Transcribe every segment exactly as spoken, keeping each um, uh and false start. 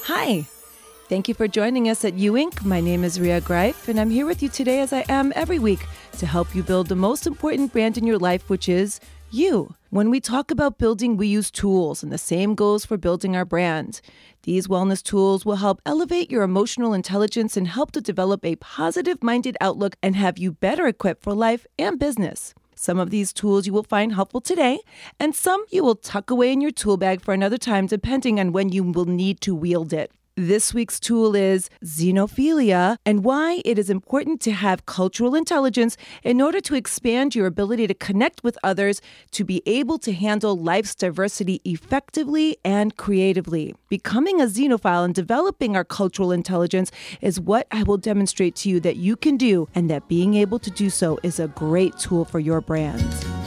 Hi. Thank you for joining us at You Incorporated. My name is Ria Greif, and I'm here with you today as I am every week to help you build the most important brand in your life, which is you. When we talk about building, we use tools, and the same goes for building our brand. These wellness tools will help elevate your emotional intelligence and help to develop a positive-minded outlook and have you better equipped for life and business. Some of these tools you will find helpful today, and some you will tuck away in your tool bag for another time, depending on when you will need to wield it. This week's tool is xenophilia and why it is important to have cultural intelligence in order to expand your ability to connect with others, to be able to handle life's diversity effectively and creatively. Becoming a xenophile and developing our cultural intelligence is what I will demonstrate to you that you can do, and that being able to do so is a great tool for your brand.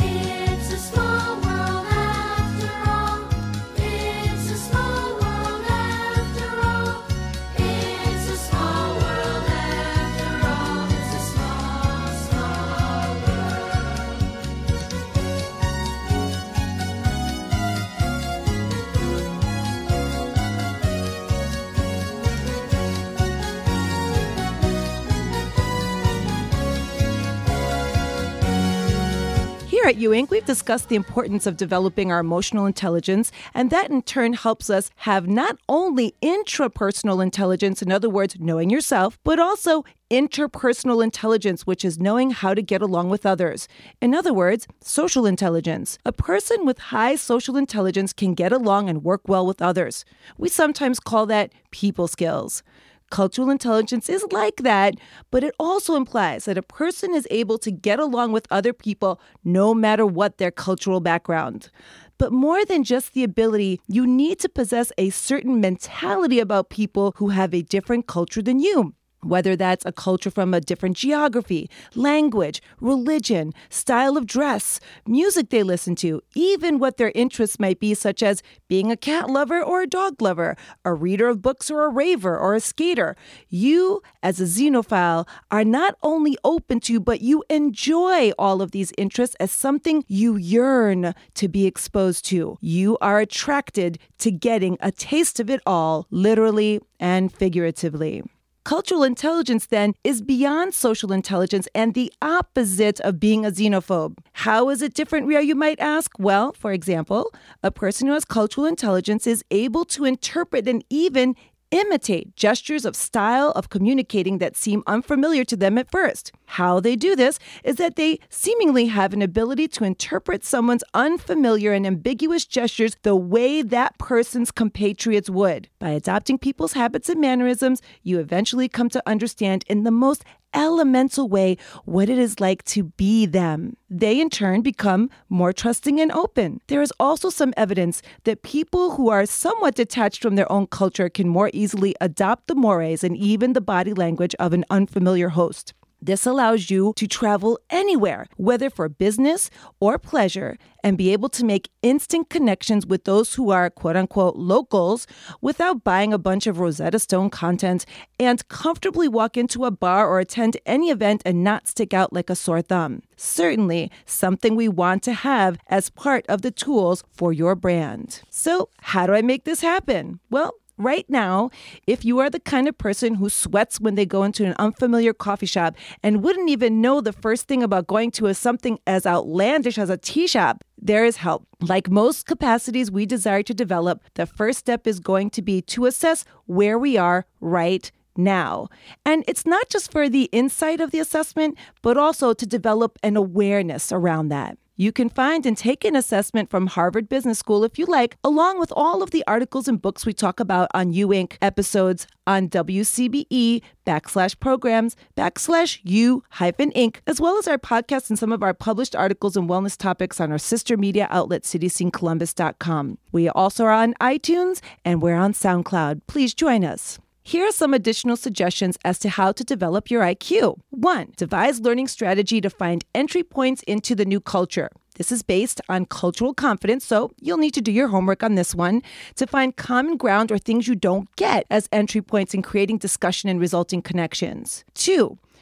Here at You Incorporated, we've discussed the importance of developing our emotional intelligence, and that in turn helps us have not only intrapersonal intelligence, in other words, knowing yourself, but also interpersonal intelligence, which is knowing how to get along with others. In other words, social intelligence. A person with high social intelligence can get along and work well with others. We sometimes call that people skills. Cultural intelligence is like that, but it also implies that a person is able to get along with other people no matter what their cultural background. But more than just the ability, you need to possess a certain mentality about people who have a different culture than you. Whether that's a culture from a different geography, language, religion, style of dress, music they listen to, even what their interests might be, such as being a cat lover or a dog lover, a reader of books or a raver or a skater. You, as a xenophile, are not only open to, but you enjoy all of these interests as something you yearn to be exposed to. You are attracted to getting a taste of it all, literally and figuratively. Cultural intelligence, then, is beyond social intelligence and the opposite of being a xenophobe. How is it different, Ria, you might ask? Well, for example, a person who has cultural intelligence is able to interpret and even imitate gestures of style of communicating that seem unfamiliar to them at first. How they do this is that they seemingly have an ability to interpret someone's unfamiliar and ambiguous gestures the way that person's compatriots would. By adopting people's habits and mannerisms, you eventually come to understand in the most elemental way what it is like to be them. They in turn become more trusting and open. There is also some evidence that people who are somewhat detached from their own culture can more easily adopt the mores and even the body language of an unfamiliar host. This allows you to travel anywhere, whether for business or pleasure, and be able to make instant connections with those who are quote-unquote locals without buying a bunch of Rosetta Stone content, and comfortably walk into a bar or attend any event and not stick out like a sore thumb. Certainly something we want to have as part of the tools for your brand. So how do I make this happen? Well, right now, if you are the kind of person who sweats when they go into an unfamiliar coffee shop and wouldn't even know the first thing about going to a something as outlandish as a tea shop, there is help. Like most capacities we desire to develop, the first step is going to be to assess where we are right now. And it's not just for the insight of the assessment, but also to develop an awareness around that. You can find and take an assessment from Harvard Business School if you like, along with all of the articles and books we talk about on You Incorporated episodes on W C B E backslash programs backslash U hyphen Inc, as well as our podcast and some of our published articles and wellness topics on our sister media outlet, city scene columbus dot com. We also are on iTunes and we're on SoundCloud. Please join us. Here are some additional suggestions as to how to develop your I Q. One, devise learning strategy to find entry points into the new culture. This is based on cultural confidence, so you'll need to do your homework on this one to find common ground or things you don't get as entry points in creating discussion and resulting connections. Two,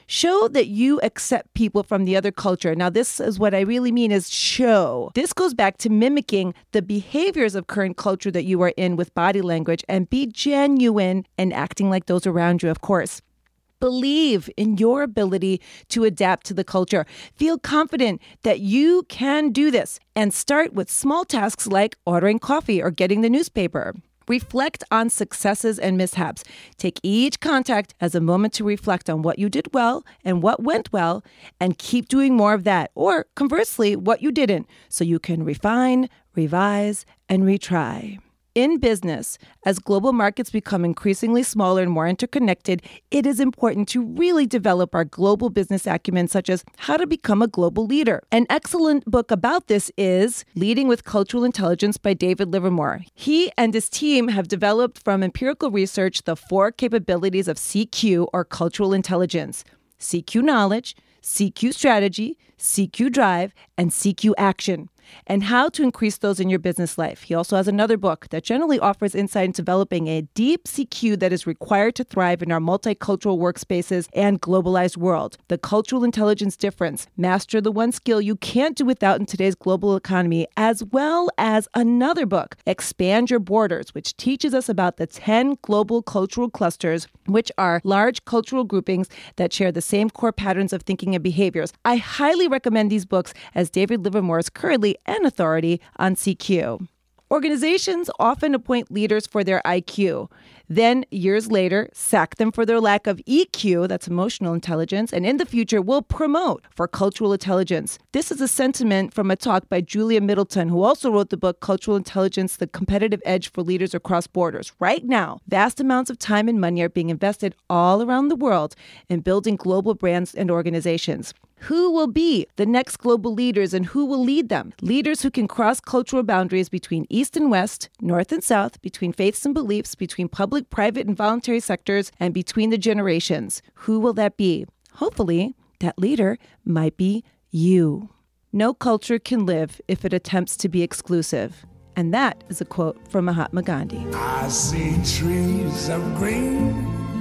Show that you accept people from the other culture. Now, this is what I really mean is show. This goes back to mimicking the behaviors of current culture that you are in with body language, and be genuine and acting like those around you, of course. Believe in your ability to adapt to the culture. Feel confident that you can do this, and start with small tasks like ordering coffee or getting the newspaper. Reflect on successes and mishaps. Take each contact as a moment to reflect on what you did well and what went well, and keep doing more of that. Or conversely, what you didn't, so you can refine, revise, and retry. In business, as global markets become increasingly smaller and more interconnected, it is important to really develop our global business acumen, such as how to become a global leader. An excellent book about this is Leading with Cultural Intelligence by David Livermore. He and his team have developed from empirical research the four capabilities of C Q, or cultural intelligence: C Q knowledge, C Q strategy, C Q drive, and C Q action, and how to increase those in your business life. He also has another book that generally offers insight into developing a deep C Q that is required to thrive in our multicultural workspaces and globalized world. The Cultural Intelligence Difference: Master the one skill you can't do without in today's global economy, as well as another book, Expand Your Borders, which teaches us about the ten global cultural clusters, which are large cultural groupings that share the same core patterns of thinking and behaviors. I highly recommend these books, as David Livermore is currently an authority on C Q. Organizations often appoint leaders for their I Q, then years later sack them for their lack of E Q, that's emotional intelligence, and in the future will promote for cultural intelligence. This is a sentiment from a talk by Julia Middleton, who also wrote the book Cultural Intelligence: The Competitive Edge for Leaders Across Borders. Right now, vast amounts of time and money are being invested all around the world in building global brands and organizations. Who will be the next global leaders, and who will lead them? Leaders who can cross cultural boundaries between East and West, North and South, between faiths and beliefs, between public, private, and voluntary sectors, and between the generations. Who will that be? Hopefully, that leader might be you. No culture can live if it attempts to be exclusive. And that is a quote from Mahatma Gandhi. I see trees of green,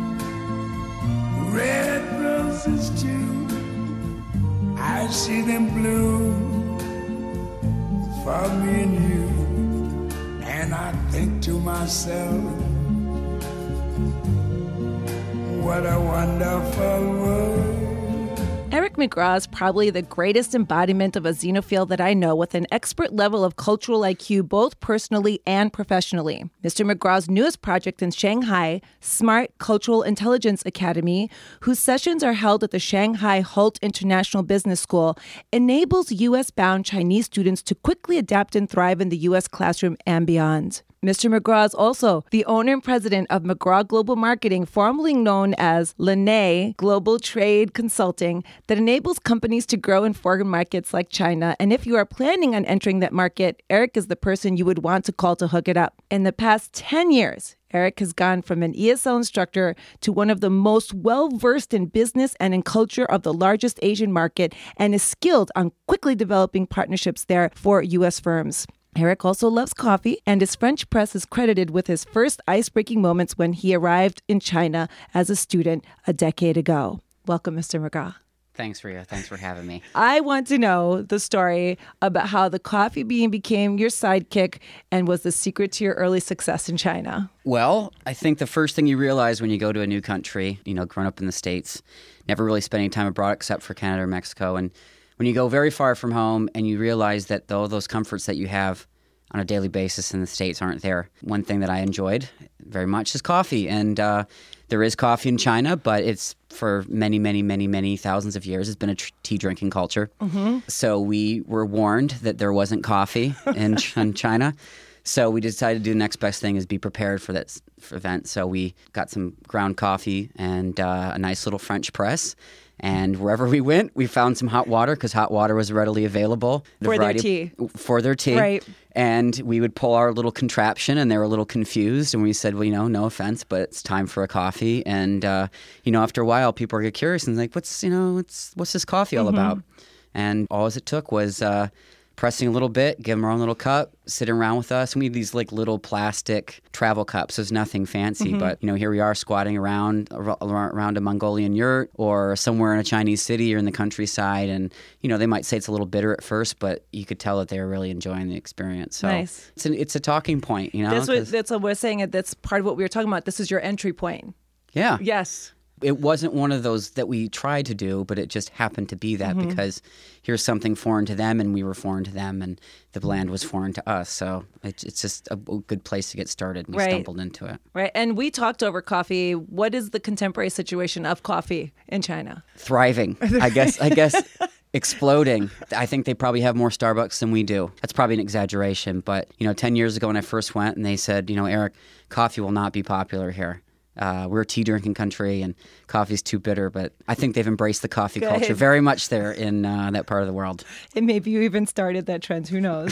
red roses too. I see them bloom for me and you, and I think to myself, what a wonderful world. Eric McGraw is probably the greatest embodiment of a xenophile that I know, with an expert level of cultural I Q both personally and professionally. Mister McGraw's newest project in Shanghai, Smart Cultural Intelligence Academy, whose sessions are held at the Shanghai Hult International Business School, enables U S-bound Chinese students to quickly adapt and thrive in the U S classroom and beyond. Mister McGraw is also the owner and president of McGraw Global Marketing, formerly known as Linnae Global Trade Consulting, that enables companies to grow in foreign markets like China. And if you are planning on entering that market, Eric is the person you would want to call to hook it up. In the past ten years, Eric has gone from an E S L instructor to one of the most well-versed in business and in culture of the largest Asian market, and is skilled on quickly developing partnerships there for U S firms. Eric also loves coffee, and his French press is credited with his first ice-breaking moments when he arrived in China as a student a decade ago. Welcome, Mister McGraw. Thanks, Rhea. Thanks for having me. I want to know the story about how the coffee bean became your sidekick and was the secret to your early success in China. Well, I think the first thing you realize when you go to a new country, you know, growing up in the States, never really spending time abroad except for Canada or Mexico, and when you go very far from home and you realize that all those comforts that you have on a daily basis in the States aren't there. One thing that I enjoyed very much is coffee. And uh, there is coffee in China, but it's for many, many, many, many thousands of years, it's been a tr- tea drinking culture. Mm-hmm. So we were warned that there wasn't coffee in, in China. So we decided to do the next best thing is be prepared for that for event. So we got some ground coffee and uh, a nice little French press. And wherever we went, we found some hot water because hot water was readily available. The for their tea. Of, for their tea. Right. And we would pull our little contraption, and they were a little confused. And we said, well, you know, no offense, but it's time for a coffee. And, uh, you know, after a while, people get curious and like, what's, you know, what's, what's this coffee all mm-hmm. about? And all it took was uh, pressing a little bit, give them our own little cup, sitting around with us. And we have these like little plastic travel cups. So it's nothing fancy, mm-hmm. but you know, here we are squatting around around a Mongolian yurt or somewhere in a Chinese city or in the countryside. And you know, they might say it's a little bitter at first, but you could tell that they were really enjoying the experience. So nice. It's an, it's a talking point, you know. That's what that's what we're saying. That's part of what we were talking about. This is your entry point. Yeah. Yes. It wasn't one of those that we tried to do, but it just happened to be that mm-hmm. because here's something foreign to them and we were foreign to them and the land was foreign to us. So it, it's just a good place to get started. We right. stumbled into it. Right. And we talked over coffee. What is the contemporary situation of coffee in China? Thriving. I guess, I guess exploding. I think they probably have more Starbucks than we do. That's probably an exaggeration. But, you know, ten years ago when I first went and they said, you know, Eric, coffee will not be popular here. Uh, we're a tea-drinking country, and coffee's too bitter. But I think they've embraced the coffee Good. culture very much there in uh, that part of the world. And maybe you even started that trend. Who knows?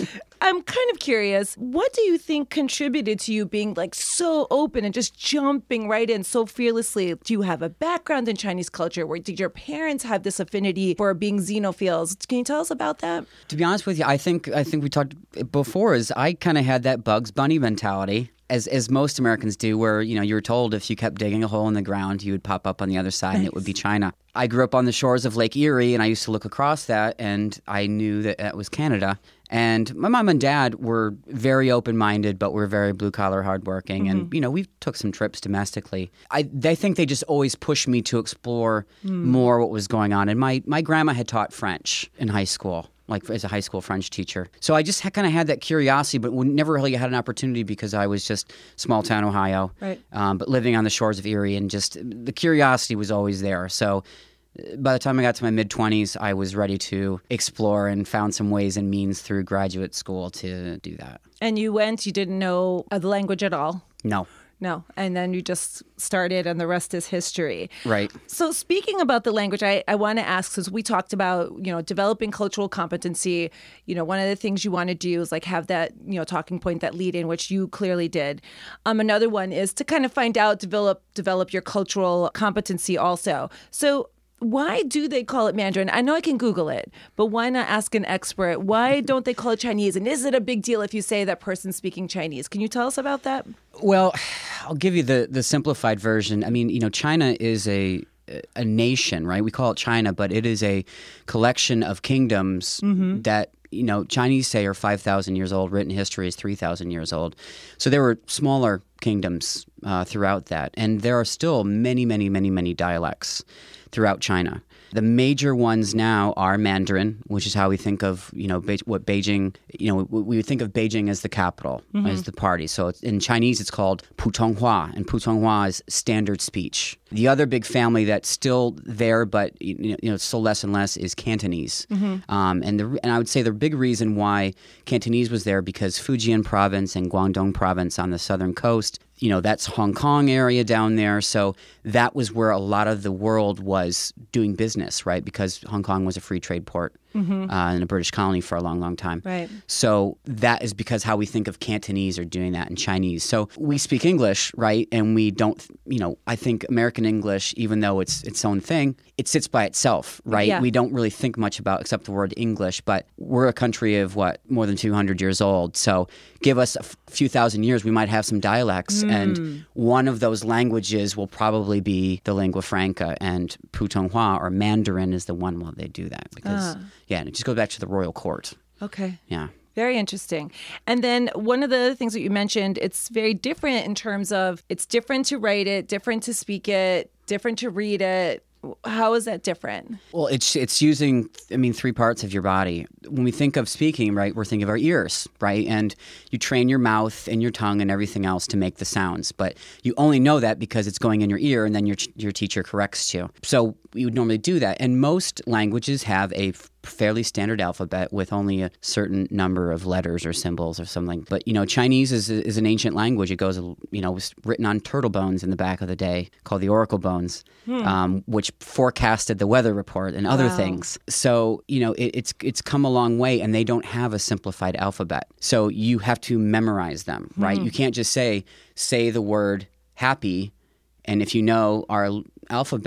I'm kind of curious. What do you think contributed to you being like so open and just jumping right in so fearlessly? Do you have a background in Chinese culture? Or did your parents have this affinity for being xenophiles? Can you tell us about that? To be honest with you, I think I think we talked before. Is I kind of had that Bugs Bunny mentality. As as most Americans do, where, you know, you were told if you kept digging a hole in the ground, you would pop up on the other side nice. And it would be China. I grew up on the shores of Lake Erie, and I used to look across that, and I knew that that was Canada. And my mom and dad were very open-minded, but were very blue-collar, hardworking. Mm-hmm. And, you know, we took some trips domestically. I they think they just always pushed me to explore mm. more what was going on. And my, my grandma had taught French in high school, like as a high school French teacher. So I just kind of had that curiosity, but never really had an opportunity because I was just small town Ohio, right. um, but living on the shores of Erie, and just the curiosity was always there. So by the time I got to my mid-twenties, I was ready to explore and found some ways and means through graduate school to do that. And you went, you didn't know the language at all? No. No. And then you just started and the rest is history. Right. So speaking about the language, I, I want to ask, since we talked about, you know, developing cultural competency, you know, one of the things you want to do is like have that, you know, talking point, that lead in, which you clearly did. Um, another one is to kind of find out, develop, develop your cultural competency also. So why do they call it Mandarin? I know I can Google it, but why not ask an expert? Why don't they call it Chinese? And is it a big deal if you say that person's speaking Chinese? Can you tell us about that? Well, I'll give you the, the simplified version. I mean, you know, China is a a nation, right? We call it China, but it is a collection of kingdoms mm-hmm. that, you know, Chinese say are five thousand years old. Written history is three thousand years old. So there were smaller kingdoms uh, throughout that. And there are still many, many, many, many dialects throughout China. The major ones now are Mandarin, which is how we think of, you know, Be- what Beijing, you know, we would think of Beijing as the capital, mm-hmm. as the party. So it's, in Chinese, it's called Putonghua, and Putonghua is standard speech. The other big family that's still there, but, you know, it's still less and less, is Cantonese. Mm-hmm. Um, and, the, and I would say the big reason why Cantonese was there, because Fujian province and Guangdong province on the southern coast, you know, that's Hong Kong area down there. So that was where a lot of the world was doing business, right? Because Hong Kong was a free trade port mm-hmm. uh, and a British colony for a long, long time. Right. So that is because how we think of Cantonese or doing that in Chinese. So we speak English, right? And we don't, you know, I think American English, even though it's its own thing, it sits by itself, right? Yeah. We don't really think much about except the word English, but we're a country of what, more than two hundred years old. So give us a f- few thousand years, we might have some dialects, mm. and one of those languages will probably be the lingua franca, and Putonghua or Mandarin is the one where they do that because, ah. yeah, and it just goes back to the royal court. Okay. Yeah. Very interesting. And then one of the other things that you mentioned, it's very different in terms of it's different to write it, different to speak it, different to read it. How is that different? Well, it's it's using, I mean, three parts of your body. When we think of speaking, right, we're thinking of our ears, right? And you train your mouth and your tongue and everything else to make the sounds. But you only know that because it's going in your ear and then your your teacher corrects you. So we would normally do that. And most languages have a fairly standard alphabet with only a certain number of letters or symbols or something. But, you know, Chinese is is an ancient language. It goes, you know, it was written on turtle bones in the back of the day called the oracle bones, hmm. um, which forecasted the weather report and other wow. things. So, you know, it, it's it's come a long way, and they don't have a simplified alphabet. So you have to memorize them, right? Hmm. You can't just say, say the word happy, and if you know our alphabet,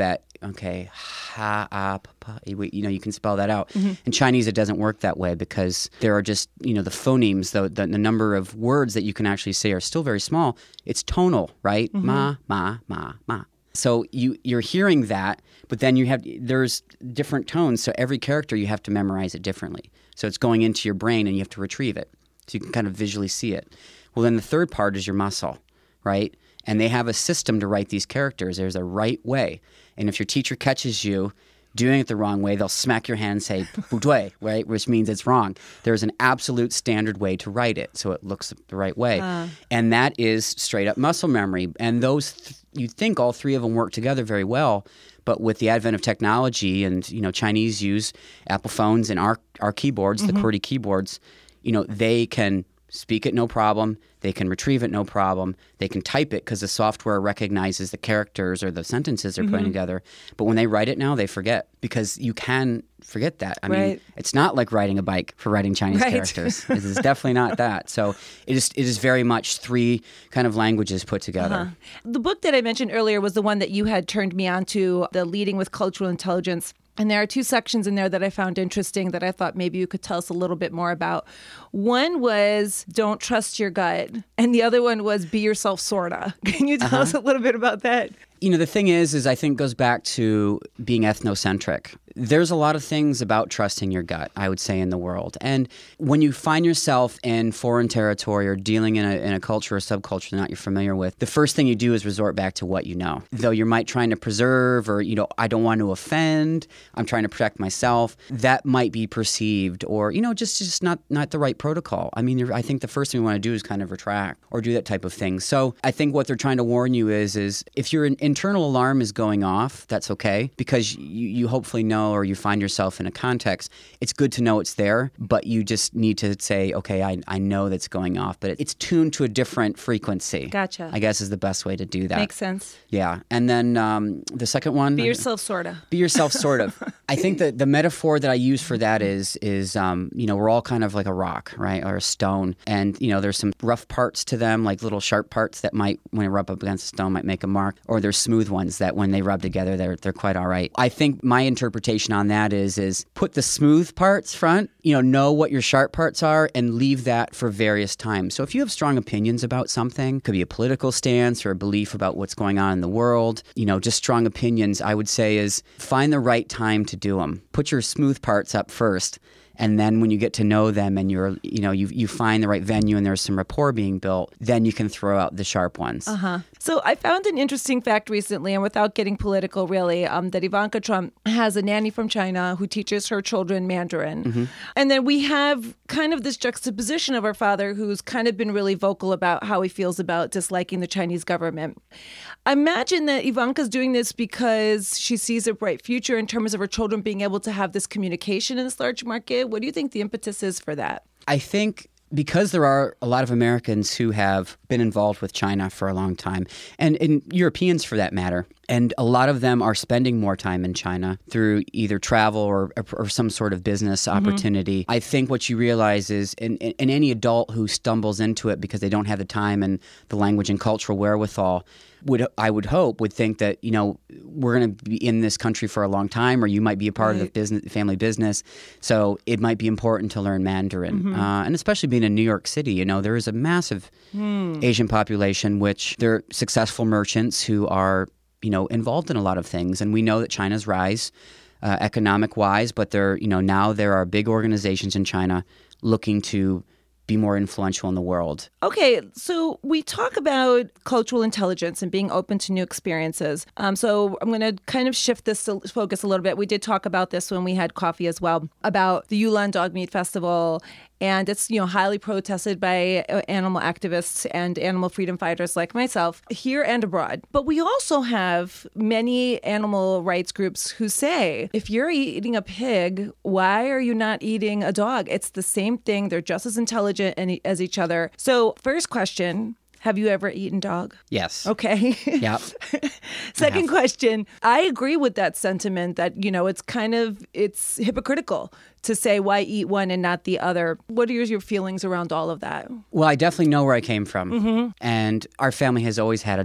okay, ha, ah, pa, pa, you know, you can spell that out. Mm-hmm. In Chinese, it doesn't work that way because there are just, you know, the phonemes, the, the, the number of words that you can actually say are still very small. It's tonal, right? Mm-hmm. Ma, ma, ma, ma. So you, you're hearing that, but then you have, there's different tones. So every character, you have to memorize it differently. So it's going into your brain and you have to retrieve it. So you can kind of visually see it. Well, then the third part is your muscle, right? And they have a system to write these characters. There's a right way. And if your teacher catches you doing it the wrong way, they'll smack your hand and say, bu dui, right? Which means it's wrong. There's an absolute standard way to write it so it looks the right way. Uh. And that is straight up muscle memory. And those, th- you'd think all three of them work together very well. But with the advent of technology and, you know, Chinese use Apple phones and our, our keyboards, mm-hmm. the QWERTY keyboards, you know, they can speak it no problem. They can retrieve it no problem. They can type it because the software recognizes the characters or the sentences they're mm-hmm. putting together. But when they write it now, they forget because you can forget that. I right. mean, it's not like riding a bike for writing Chinese right. characters. It is definitely not that. So it is, it is very much three kind of languages put together. Uh-huh. The book that I mentioned earlier was the one that you had turned me on to, the Leading with Cultural Intelligence. And there are two sections in there that I found interesting that I thought maybe you could tell us a little bit more about. One was don't trust your gut, and the other one was be yourself, sorta. Can you tell uh-huh. us a little bit about that? You know, the thing is, is I think goes back to being ethnocentric. There's a lot of things about trusting your gut, I would say, in the world. And when you find yourself in foreign territory or dealing in a, in a culture or subculture that you're familiar with, the first thing you do is resort back to what you know. Though you might trying to preserve or, you know, I don't want to offend, I'm trying to protect myself, that might be perceived or, you know, just, just not, not the right protocol. I mean, I think the first thing we want to do is kind of retract or do that type of thing. So I think what they're trying to warn you is, is if your internal alarm is going off, that's okay because you, you hopefully know or you find yourself in a context, it's good to know it's there, but you just need to say, okay, I, I know that's going off, but it's tuned to a different frequency. Gotcha. I guess is the best way to do that. Makes sense. Yeah. And then um, the second one. Be yourself, sort of. Be yourself, sort of. I think that the metaphor that I use for that is, is um, you know, we're all kind of like a rock, right, or a stone. And, you know, there's some rough parts to them, like little sharp parts that might, when it rub up against a stone, might make a mark, or there's smooth ones that when they rub together, they're they're quite all right. I think my interpretation on that is is put the smooth parts front, you know, know what your sharp parts are and leave that for various times. So if you have strong opinions about something, could be a political stance or a belief about what's going on in the world, you know, just strong opinions, I would say is find the right time to do them. Put your smooth parts up first. And then when you get to know them and you're, you know, you you find the right venue and there's some rapport being built, then you can throw out the sharp ones. Uh-huh. So I found an interesting fact recently, and without getting political really, um, that Ivanka Trump has a nanny from China who teaches her children Mandarin. Mm-hmm. And then we have kind of this juxtaposition of our father who's kind of been really vocal about how he feels about disliking the Chinese government. I imagine that Ivanka's doing this because she sees a bright future in terms of her children being able to have this communication in this large market. What do you think the impetus is for that? I think because there are a lot of Americans who have been involved with China for a long time, and, and Europeans for that matter, and a lot of them are spending more time in China through either travel or, or some sort of business opportunity. Mm-hmm. I think what you realize is, in, in any adult who stumbles into it because they don't have the time and the language and cultural wherewithal, would I would hope would think that, you know, we're going to be in this country for a long time, or you might be a part right. of the business, family business. So it might be important to learn Mandarin, mm-hmm. uh, and especially being in New York City. You know, there is a massive mm. Asian population, which they're successful merchants who are, you know, involved in a lot of things, and we know that China's rise, uh, economic-wise, but there, you know, now there are big organizations in China looking to be more influential in the world. Okay, so we talk about cultural intelligence and being open to new experiences. Um, so I'm going to kind of shift this to focus a little bit. We did talk about this when we had coffee as well, about the Yulin Dog Meat Festival. And it's, you know, highly protested by animal activists and animal freedom fighters like myself here and abroad. But we also have many animal rights groups who say, if you're eating a pig, why are you not eating a dog? It's the same thing. They're just as intelligent as each other. So first question, have you ever eaten dog? Yes. Okay. Yep. Second I question, I agree with that sentiment that, you know, it's kind of, it's hypocritical to say why eat one and not the other. What are your feelings around all of that? Well, I definitely know where I came from. Mm-hmm. And our family has always had a dog.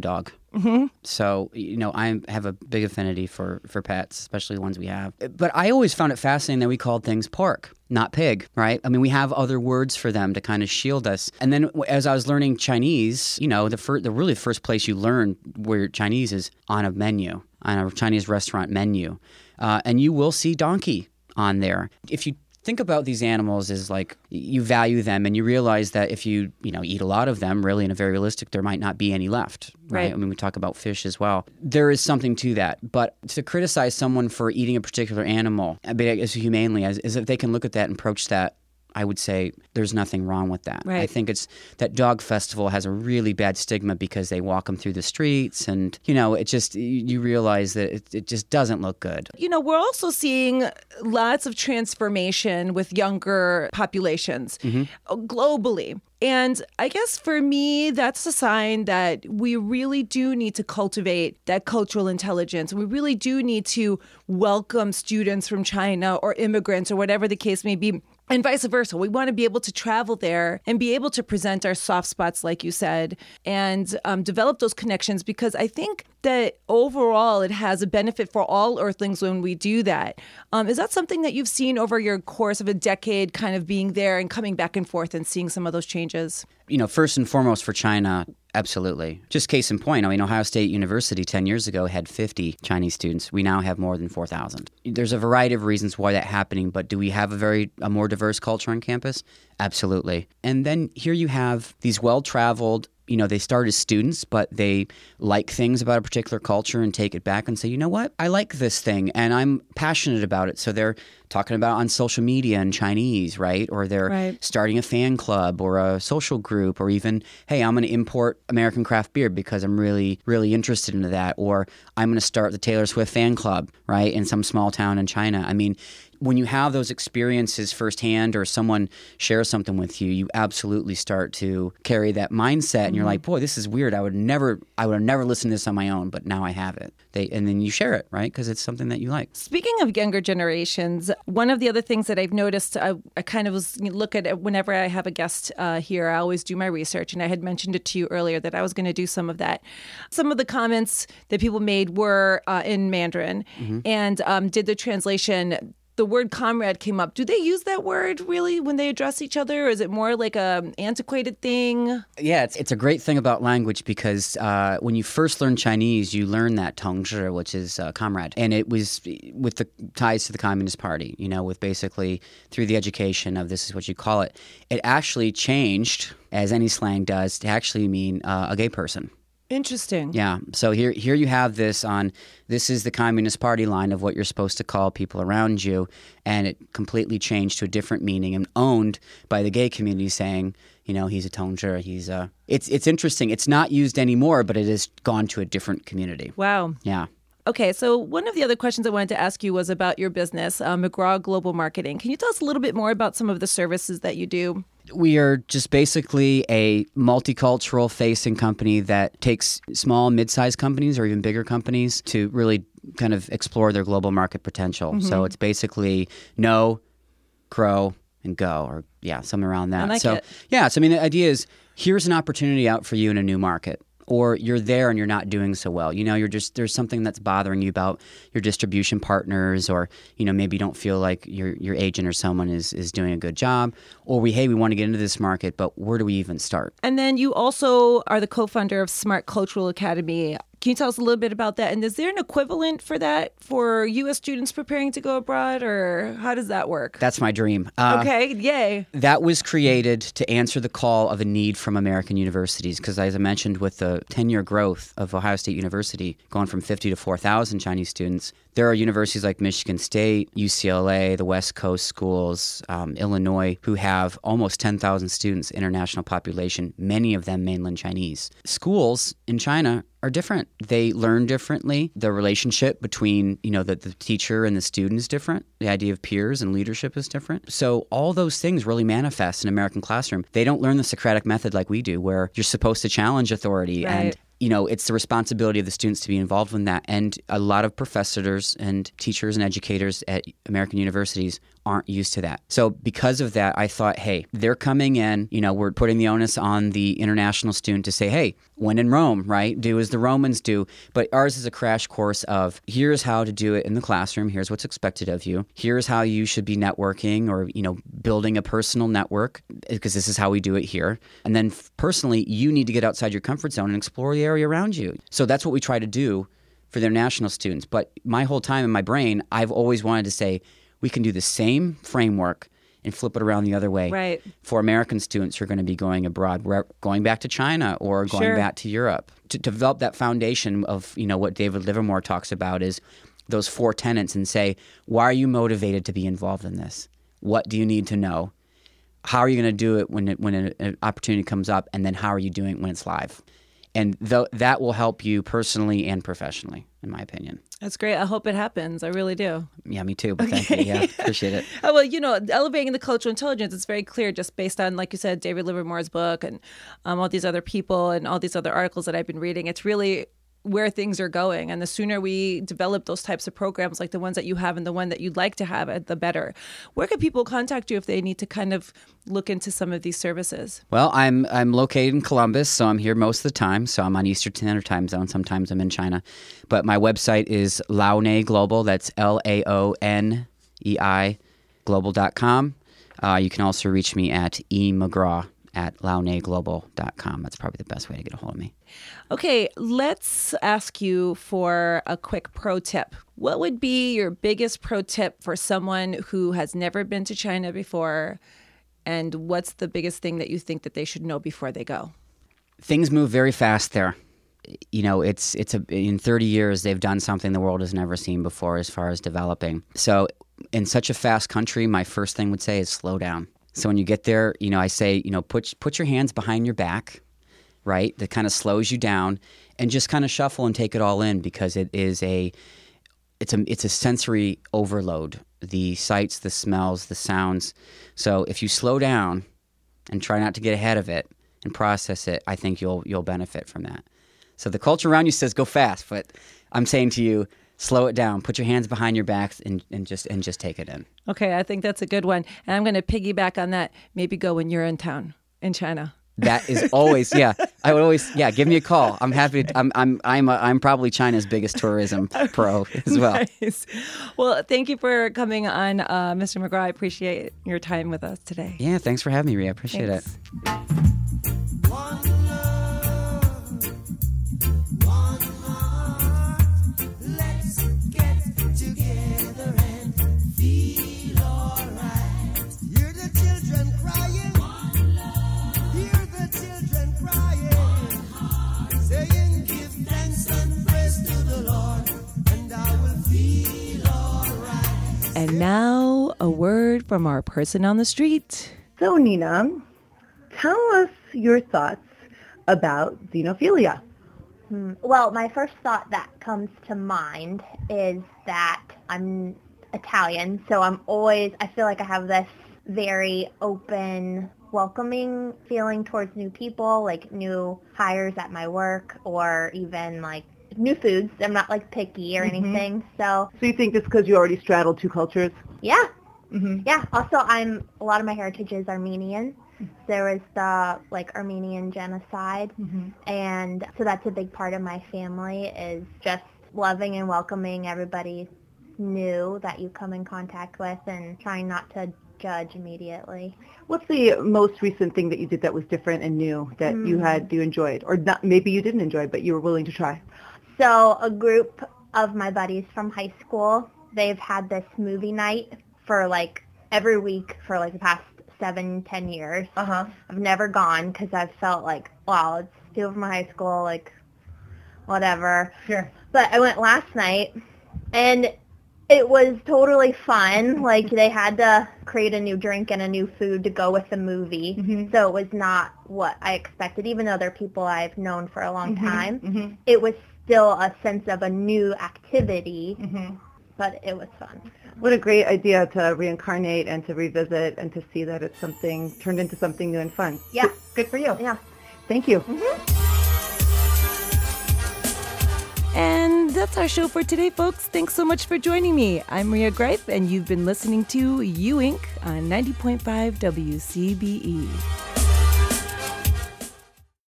Mm-hmm. So, you know, I have a big affinity for, for pets, especially the ones we have. But I always found it fascinating that we called things pork, not pig, right? I mean, we have other words for them to kind of shield us. And then as I was learning Chinese, you know, the, fir- the really first place you learn where Chinese is on a menu, on a Chinese restaurant menu. Uh, and you will see donkey on there. If you think about these animals as like you value them and you realize that if you, you know, eat a lot of them, really in a very realistic, there might not be any left, right? Right. I mean, we talk about fish as well. There is something to that. But to criticize someone for eating a particular animal, I mean, as humanely, as, as if they can look at that and approach that, I would say there's nothing wrong with that. Right. I think it's that dog festival has a really bad stigma because they walk them through the streets and, you know, it just, you, you realize that it, it just doesn't look good. You know, we're also seeing lots of transformation with younger populations globally. And I guess for me, that's a sign that we really do need to cultivate that cultural intelligence. We really do need to welcome students from China or immigrants or whatever the case may be. And vice versa. We want to be able to travel there and be able to present our soft spots, like you said, and um, develop those connections, because I think that overall it has a benefit for all Earthlings when we do that. Um, is that something that you've seen over your course of a decade, kind of being there and coming back and forth and seeing some of those changes? You know, first and foremost for China, absolutely. Just case in point, I mean, Ohio State University ten years ago had fifty Chinese students. We now have more than four thousand. There's a variety of reasons why that's happening, but do we have a very a more diverse culture on campus? Absolutely. And then here you have these well-traveled, you know, they start as students, but they like things about a particular culture and take it back and say, you know what, I like this thing and I'm passionate about it. So they're talking about it on social media in Chinese, right? Or they're Right. starting a fan club or a social group, or even, hey, I'm going to import American craft beer because I'm really, really interested into that. Or I'm going to start the Taylor Swift fan club, right, in some small town in China. I mean, when you have those experiences firsthand or someone shares something with you, you absolutely start to carry that mindset and you're like, boy, this is weird. I would never, I would have never listened to this on my own, but now I have it. They, and then you share it, right? Because it's something that you like. Speaking of younger generations, one of the other things that I've noticed, I, I kind of was look at it whenever I have a guest uh, here, I always do my research. And I had mentioned it to you earlier that I was going to do some of that. Some of the comments that people made were uh, in Mandarin mm-hmm. and um, did the translation. The word comrade came up. Do they use that word really when they address each other, or is it more like a antiquated thing? Yeah, it's it's a great thing about language because uh, when you first learn Chinese, you learn that 同志, which is uh, comrade. And it was with the ties to the Communist Party, you know, with basically through the education of this is what you call it. It actually changed, as any slang does, to actually mean uh, a gay person. Interesting. Yeah. So here here you have this on, this is the Communist Party line of what you're supposed to call people around you, and it completely changed to a different meaning and owned by the gay community saying, you know, he's a 同志, he's a... It's, it's interesting. It's not used anymore, but it has gone to a different community. Wow. Yeah. Okay, so one of the other questions I wanted to ask you was about your business, uh, McGraw Global Marketing. Can you tell us a little bit more about some of the services that you do? We are just basically a multicultural facing company that takes small, mid-sized companies or even bigger companies to really kind of explore their global market potential. Mm-hmm. So it's basically know, grow, and go, or yeah, something around that. I like so it. yeah, so I mean the idea is here's an opportunity out for you in a new market. Or you're there and you're not doing so well. You know, you're just there's something that's bothering you about your distribution partners, or you know maybe you don't feel like your your agent or someone is is doing a good job. Or we hey we want to get into this market, but where do we even start? And then you also are the co-founder of Smart Cultural Academy. Can you tell us a little bit about that? And is there an equivalent for that for U S students preparing to go abroad, or how does that work? That's my dream. Uh, okay, yay. That was created to answer the call of a need from American universities because, as I mentioned, with the ten-year growth of Ohio State University, going from fifty to four thousand Chinese students, there are universities like Michigan State, U C L A, the West Coast schools, um, Illinois, who have almost ten thousand students, international population, many of them mainland Chinese. Schools in China are different. They learn differently. The relationship between, you know, the, the teacher and the student is different. The idea of peers and leadership is different. So all those things really manifest in an American classroom. They don't learn the Socratic method like we do, where you're supposed to challenge authority. Right. And you know, it's the responsibility of the students to be involved in that. And a lot of professors and teachers and educators at American universities aren't used to that. So because of that, I thought, hey, they're coming in, you know, we're putting the onus on the international student to say, hey, when in Rome, right, do as the Romans do. But ours is a crash course of here's how to do it in the classroom. Here's what's expected of you. Here's how you should be networking or, you know, building a personal network, because this is how we do it here. And then personally, you need to get outside your comfort zone and explore the area around you. So that's what we try to do for the international students. But my whole time in my brain, I've always wanted to say, we can do the same framework and flip it around the other way. Right. For American students who are going to be going abroad, going back to China or going Sure. back to Europe. To develop that foundation of, you know, what David Livermore talks about is those four tenets, and say, why are you motivated to be involved in this? What do you need to know? How are you going to do it when it, when an, an opportunity comes up? And then how are you doing it when it's live? And th- that will help you personally and professionally, in my opinion. That's great. I hope it happens. I really do. Yeah, me too. But thank you. Yeah, appreciate it. Oh, well, you know, elevating the cultural intelligence, it's very clear just based on, like you said, David Livermore's book and um, all these other people and all these other articles that I've been reading. It's really where things are going. And the sooner we develop those types of programs, like the ones that you have and the one that you'd like to have, the better. Where can people contact you if they need to kind of look into some of these services? Well, I'm I'm located in Columbus, so I'm here most of the time. So I'm on Eastern Standard Time Zone. Sometimes I'm in China. But my website is Laonei Global. That's L A O N E I global dot com. Uh, you can also reach me at emcgraw at laonei global dot com. That's probably the best way to get a hold of me. Okay, let's ask you for a quick pro tip. What would be your biggest pro tip for someone who has never been to China before? And what's the biggest thing that you think that they should know before they go? Things move very fast there. You know, it's it's a, in thirty years, they've done something the world has never seen before as far as developing. So in such a fast country, my first thing would say is slow down. So when you get there, you know, I say, you know, put put your hands behind your back, right? That kind of slows you down, and just kind of shuffle and take it all in, because it is a it's a it's a sensory overload. The sights, the smells, the sounds. So if you slow down and try not to get ahead of it and process it, I think you'll you'll benefit from that. So the culture around you says go fast, but I'm saying to you, slow it down. Put your hands behind your backs and, and just and just take it in. Okay, I think that's a good one. And I'm going to piggyback on that. Maybe go when you're in town in China. That is always, yeah. I would always, yeah. Give me a call. I'm happy. To, I'm, I'm, I'm, a, I'm probably China's biggest tourism pro as well. Nice. Well, thank you for coming on, uh, Mister McGraw. I appreciate your time with us today. Yeah, thanks for having me, Rhea. I appreciate Thanks. it. And now, a word from our person on the street. So, Nina, tell us your thoughts about xenophilia. Hmm. Well, my first thought that comes to mind is that I'm Italian, so I'm always, I feel like I have this very open, welcoming feeling towards new people, like new hires at my work, or even like new foods. I'm not like picky or Mm-hmm. anything. So So you think it's because you already straddled two cultures? yeah, Mm-hmm. yeah. Also, I'm a lot of my heritage is Armenian. There was the like Armenian genocide, Mm-hmm. and so that's a big part of my family is just loving and welcoming everybody new that you come in contact with, and trying not to judge immediately. What's the most recent thing that you did that was different and new that you Hmm. had you enjoyed, or not? Maybe you didn't enjoy, but you were willing to try. So a group of my buddies from high school, they've had this movie night for like every week for like the past seven, ten years. Uh huh. I've never gone because I've felt like, wow, it's people from high school, like whatever. Sure. But I went last night, and it was totally fun. Like, they had to create a new drink and a new food to go with the movie. Mhm. So it was not what I expected, even though they're people I've known for a long Mhm. time. Mhm. It was still a sense of a new activity, Mhm. but it was fun. What a great idea to reincarnate and to revisit and to see that it's something turned into something new and fun. Yeah. Good for you. Yeah. Thank you. And And that's our show for today, folks. Thanks so much for joining me. I'm Maria Greif, and you've been listening to You Inc on ninety point five W C B E.